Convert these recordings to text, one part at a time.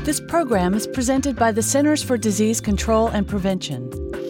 This program is presented by the Centers for Disease Control and Prevention.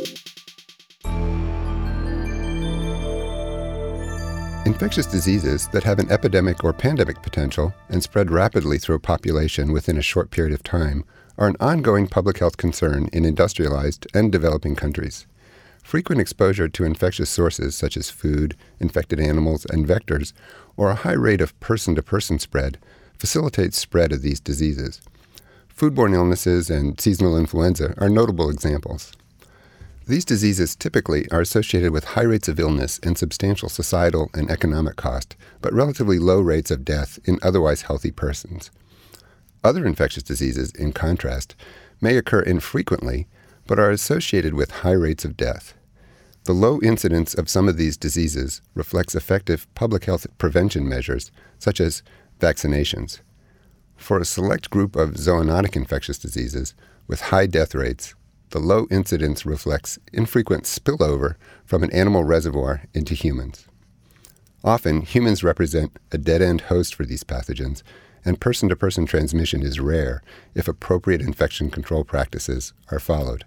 Infectious diseases that have an epidemic or pandemic potential and spread rapidly through a population within a short period of time are an ongoing public health concern in industrialized and developing countries. Frequent exposure to infectious sources such as food, infected animals, and vectors, or a high rate of person-to-person spread, facilitates spread of these diseases. Foodborne illnesses and seasonal influenza are notable examples. These diseases typically are associated with high rates of illness and substantial societal and economic cost, but relatively low rates of death in otherwise healthy persons. Other infectious diseases, in contrast, may occur infrequently, but are associated with high rates of death. The low incidence of some of these diseases reflects effective public health prevention measures, such as vaccinations. For a select group of zoonotic infectious diseases with high death rates, the low incidence reflects infrequent spillover from an animal reservoir into humans. Often, humans represent a dead-end host for these pathogens, and person-to-person transmission is rare if appropriate infection control practices are followed.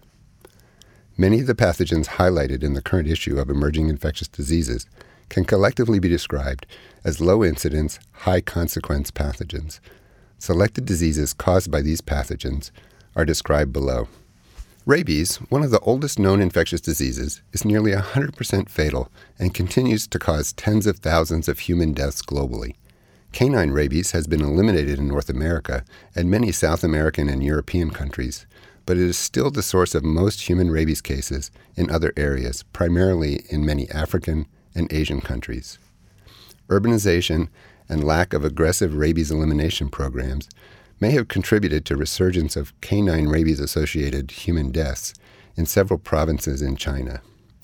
Many of the pathogens highlighted in the current issue of Emerging Infectious Diseases can collectively be described as low-incidence, high-consequence pathogens. Selected diseases caused by these pathogens are described below. Rabies, one of the oldest known infectious diseases, is nearly 100% fatal and continues to cause tens of thousands of human deaths globally. Canine rabies has been eliminated in North America and many South American and European countries, but it is still the source of most human rabies cases in other areas, primarily in many African and Asian countries. Urbanization and lack of aggressive rabies elimination programs may have contributed to resurgence of canine rabies-associated human deaths in several provinces in China.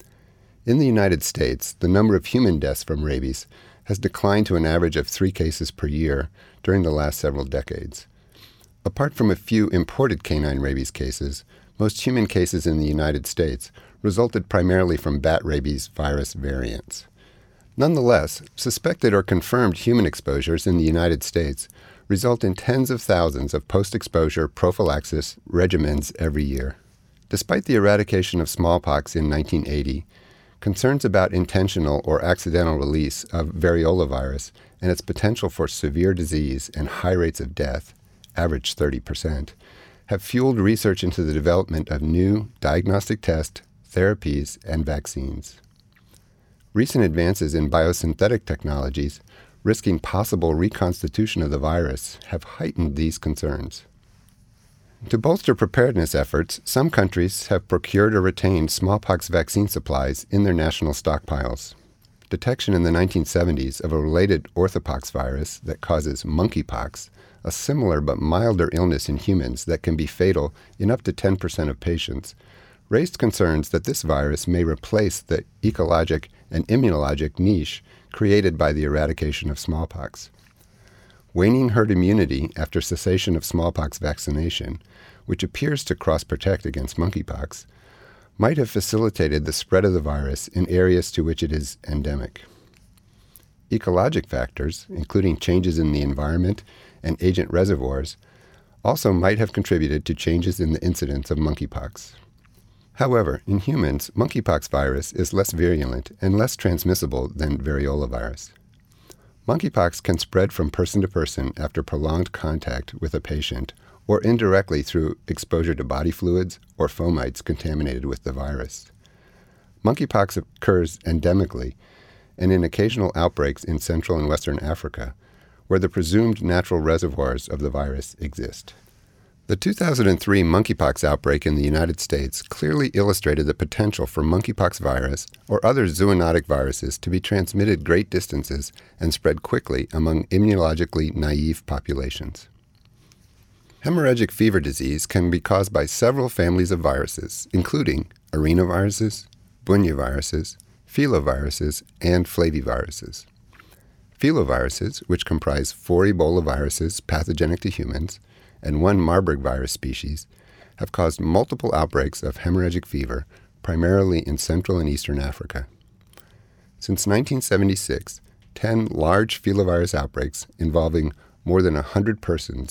In the United States, the number of human deaths from rabies has declined to an average of 3 cases per year during the last several decades. Apart from a few imported canine rabies cases, most human cases in the United States resulted primarily from bat rabies virus variants. Nonetheless, suspected or confirmed human exposures in the United States result in tens of thousands of post-exposure prophylaxis regimens every year. Despite the eradication of smallpox in 1980, concerns about intentional or accidental release of variola virus and its potential for severe disease and high rates of death, average 30%, have fueled research into the development of new diagnostic tests, therapies, and vaccines. Recent advances in biosynthetic technologies, risking possible reconstitution of the virus, have heightened these concerns. To bolster preparedness efforts, some countries have procured or retained smallpox vaccine supplies in their national stockpiles. Detection in the 1970s of a related orthopox virus that causes monkeypox, a similar but milder illness in humans that can be fatal in up to 10% of patients, raised concerns that this virus may replace the ecologic and immunologic niche created by the eradication of smallpox. Waning herd immunity after cessation of smallpox vaccination, which appears to cross-protect against monkeypox, might have facilitated the spread of the virus in areas to which it is endemic. Ecologic factors, including changes in the environment and agent reservoirs, also might have contributed to changes in the incidence of monkeypox. However, in humans, monkeypox virus is less virulent and less transmissible than variola virus. Monkeypox can spread from person to person after prolonged contact with a patient or indirectly through exposure to body fluids or fomites contaminated with the virus. Monkeypox occurs endemically and in occasional outbreaks in Central and Western Africa, where the presumed natural reservoirs of the virus exist. The 2003 monkeypox outbreak in the United States clearly illustrated the potential for monkeypox virus or other zoonotic viruses to be transmitted great distances and spread quickly among immunologically naive populations. Hemorrhagic fever disease can be caused by several families of viruses, including arenaviruses, bunyaviruses, filoviruses, and flaviviruses. Filoviruses, which comprise 4 Ebola viruses pathogenic to humans, and 1 Marburg virus species, have caused multiple outbreaks of hemorrhagic fever, primarily in Central and Eastern Africa. Since 1976, 10 large filovirus outbreaks involving more than 100 persons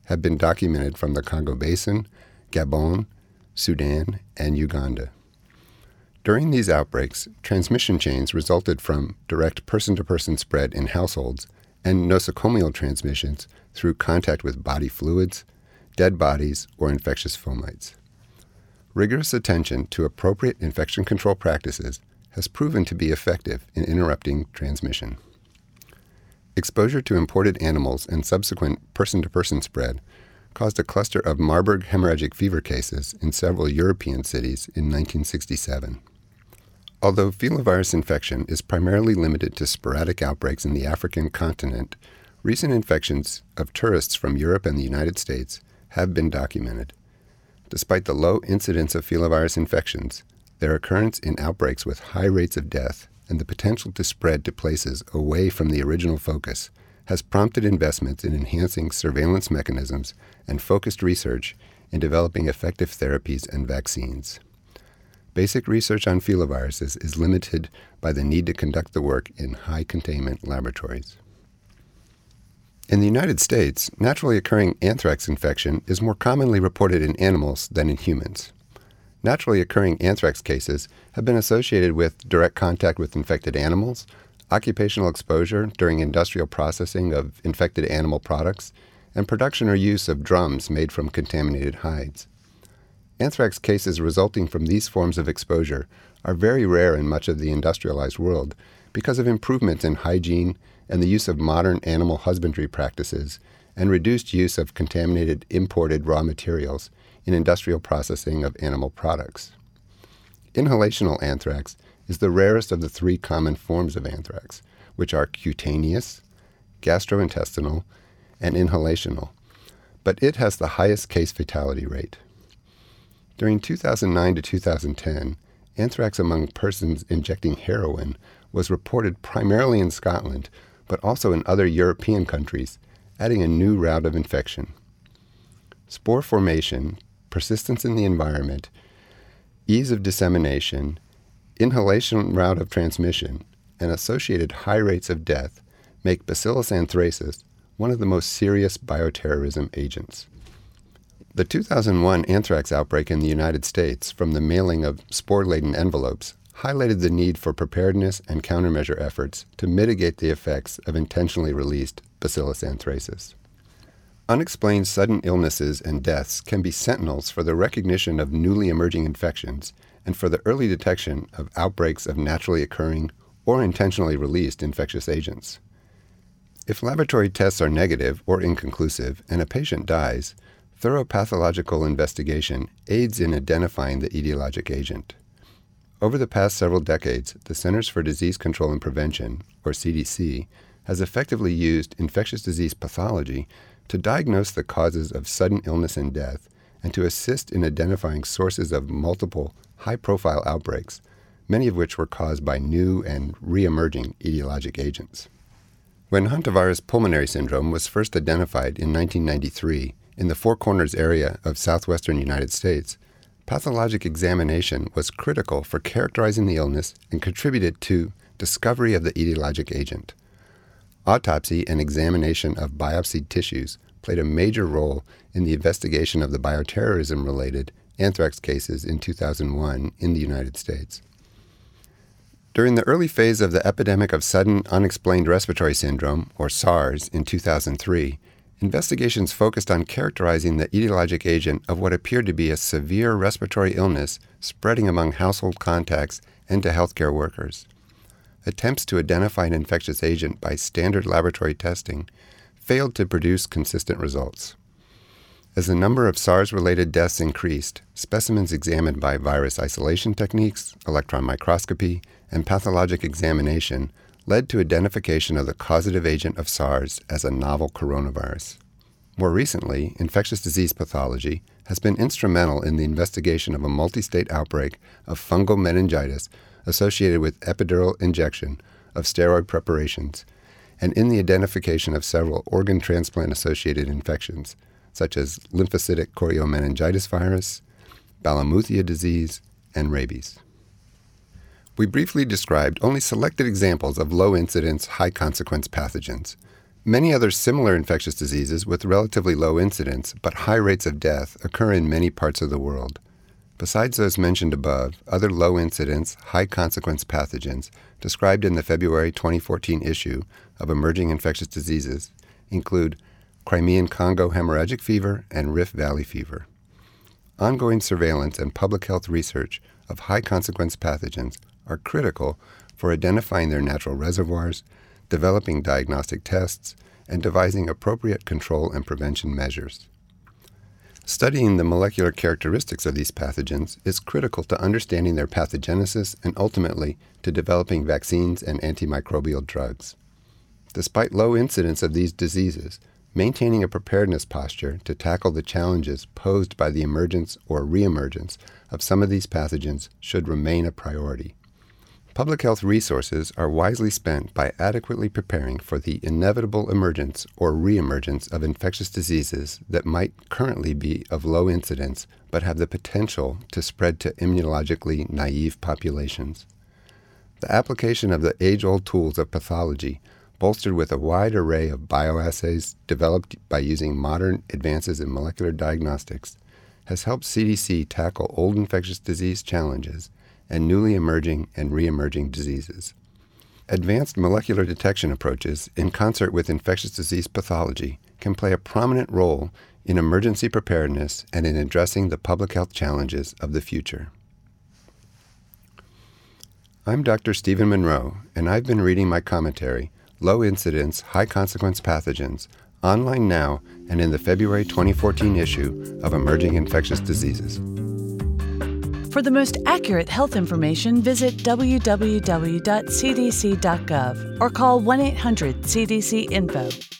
have been documented from the Congo Basin, Gabon, Sudan, and Uganda. During these outbreaks, transmission chains resulted from direct person-to-person spread in households and nosocomial transmissions through contact with body fluids, dead bodies, or infectious fomites. Rigorous attention to appropriate infection control practices has proven to be effective in interrupting transmission. Exposure to imported animals and subsequent person-to-person spread caused a cluster of Marburg hemorrhagic fever cases in several European cities in 1967. Although filovirus infection is primarily limited to sporadic outbreaks in the African continent, recent infections of tourists from Europe and the United States have been documented. Despite the low incidence of filovirus infections, their occurrence in outbreaks with high rates of death and the potential to spread to places away from the original focus has prompted investments in enhancing surveillance mechanisms and focused research in developing effective therapies and vaccines. Basic research on filoviruses is limited by the need to conduct the work in high-containment laboratories. In the United States, naturally occurring anthrax infection is more commonly reported in animals than in humans. Naturally occurring anthrax cases have been associated with direct contact with infected animals, occupational exposure during industrial processing of infected animal products, and production or use of drums made from contaminated hides. Anthrax cases resulting from these forms of exposure are very rare in much of the industrialized world because of improvements in hygiene and the use of modern animal husbandry practices and reduced use of contaminated imported raw materials in industrial processing of animal products. Inhalational anthrax is the rarest of the three common forms of anthrax, which are cutaneous, gastrointestinal, and inhalational, but it has the highest case fatality rate. During 2009 to 2010, anthrax among persons injecting heroin was reported primarily in Scotland, but also in other European countries, adding a new route of infection. Spore formation, persistence in the environment, ease of dissemination, inhalation route of transmission, and associated high rates of death make Bacillus anthracis one of the most serious bioterrorism agents. The 2001 anthrax outbreak in the United States from the mailing of spore-laden envelopes highlighted the need for preparedness and countermeasure efforts to mitigate the effects of intentionally released Bacillus anthracis. Unexplained sudden illnesses and deaths can be sentinels for the recognition of newly emerging infections and for the early detection of outbreaks of naturally occurring or intentionally released infectious agents. If laboratory tests are negative or inconclusive and a patient dies, thorough pathological investigation aids in identifying the etiologic agent. Over the past several decades, the Centers for Disease Control and Prevention, or CDC, has effectively used infectious disease pathology to diagnose the causes of sudden illness and death and to assist in identifying sources of multiple high-profile outbreaks, many of which were caused by new and re-emerging etiologic agents. When hantavirus pulmonary syndrome was first identified in 1993 in the Four Corners area of southwestern United States, pathologic examination was critical for characterizing the illness and contributed to discovery of the etiologic agent. Autopsy and examination of biopsied tissues played a major role in the investigation of the bioterrorism-related anthrax cases in 2001 in the United States. During the early phase of the epidemic of sudden unexplained respiratory syndrome, or SARS, in 2003, investigations focused on characterizing the etiologic agent of what appeared to be a severe respiratory illness spreading among household contacts and to healthcare workers. Attempts to identify an infectious agent by standard laboratory testing failed to produce consistent results. As the number of SARS-related deaths increased, specimens examined by virus isolation techniques, electron microscopy, and pathologic examination led to identification of the causative agent of SARS as a novel coronavirus. More recently, infectious disease pathology has been instrumental in the investigation of a multi-state outbreak of fungal meningitis associated with epidural injection of steroid preparations, and in the identification of several organ transplant-associated infections, such as lymphocytic choriomeningitis virus, Balamuthia disease, and rabies. We briefly described only selected examples of low-incidence, high-consequence pathogens. Many other similar infectious diseases with relatively low incidence but high rates of death occur in many parts of the world. Besides those mentioned above, other low-incidence, high-consequence pathogens described in the February 2014 issue of Emerging Infectious Diseases include Crimean Congo hemorrhagic fever and Rift Valley fever. Ongoing surveillance and public health research of high-consequence pathogens are critical for identifying their natural reservoirs, developing diagnostic tests, and devising appropriate control and prevention measures. Studying the molecular characteristics of these pathogens is critical to understanding their pathogenesis and ultimately to developing vaccines and antimicrobial drugs. Despite low incidence of these diseases, maintaining a preparedness posture to tackle the challenges posed by the emergence or reemergence of some of these pathogens should remain a priority. Public health resources are wisely spent by adequately preparing for the inevitable emergence or reemergence of infectious diseases that might currently be of low incidence but have the potential to spread to immunologically naive populations. The application of the age-old tools of pathology, bolstered with a wide array of bioassays developed by using modern advances in molecular diagnostics, has helped CDC tackle old infectious disease challenges and newly emerging and re-emerging diseases. Advanced molecular detection approaches, in concert with infectious disease pathology, can play a prominent role in emergency preparedness and in addressing the public health challenges of the future. I'm Dr. Stephen Monroe, and I've been reading my commentary, Low Incidence, High Consequence Pathogens, online now and in the February 2014 issue of Emerging Infectious Diseases. For the most accurate health information, visit www.cdc.gov or call 1-800-CDC-INFO.